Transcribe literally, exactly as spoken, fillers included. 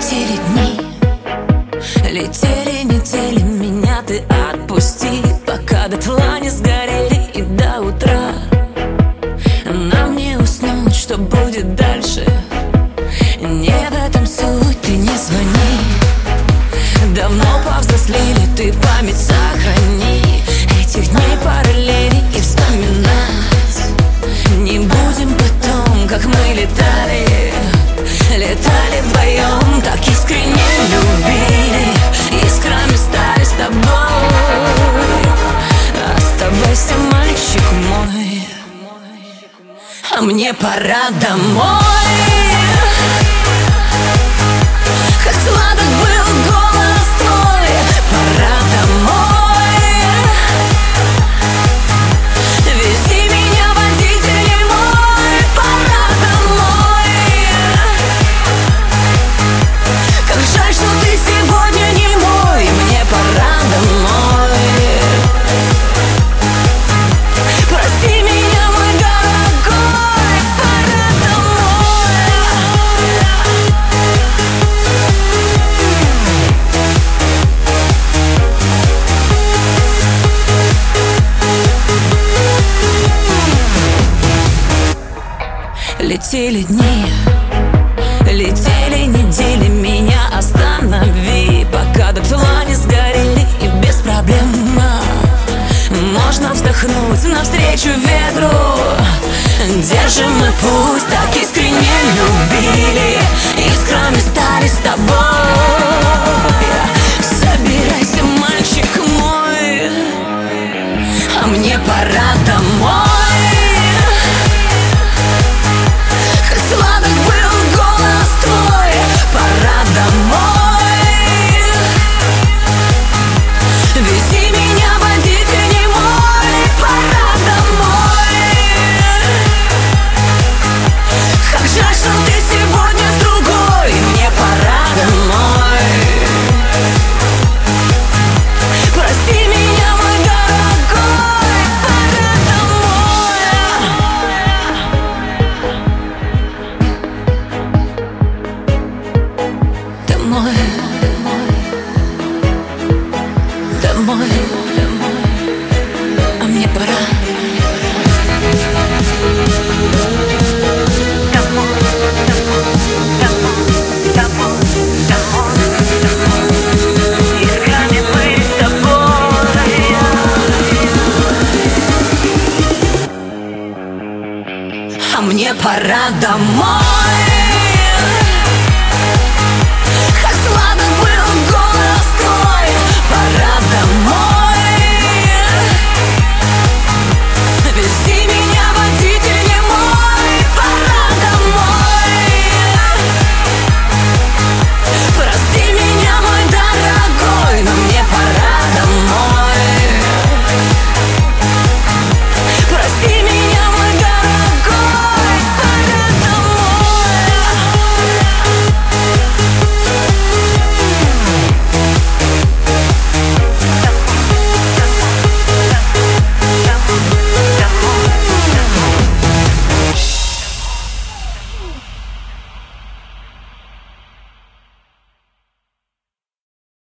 Летели дни, летели недели, меня ты отпусти, пока дотла не сгорели и до утра. Нам не уснуть, что будет дальше, не в этом суть, ты не звони. Давно повзрослели, ты память сохрани этих дней параллели и вспоминать не будем потом, как мы летали, летали вдвоем, так искренне любили, искрами стали с тобой. Оставайся, мальчик мой, а мне пора домой. Как сладок был голос твой, пора домой. Вези меня, водитель мой, пора домой. Как жаль, что ты сегодня не мой, мне пора домой. Прости меня, мой дорогой, пора домой. Летели дни, летели недели, меня останови, пока дотла не сгорели и без проблем. Можно вздохнуть навстречу ветру, держим мы путь, так искренне любили, искрами стали с тобой. Собирайся, мальчик мой, а мне пора домой. Сладок был голос твой, пора домой. Вези меня, водитель мой, пора домой. Как жаль, что ты сегодня с другой, мне пора домой. Прости меня, мой дорогой, пора домой. Домой, домой, а мне пора. Домой, домой, домой, домой, домой. Искрами быть с тобой. А мне пора домой.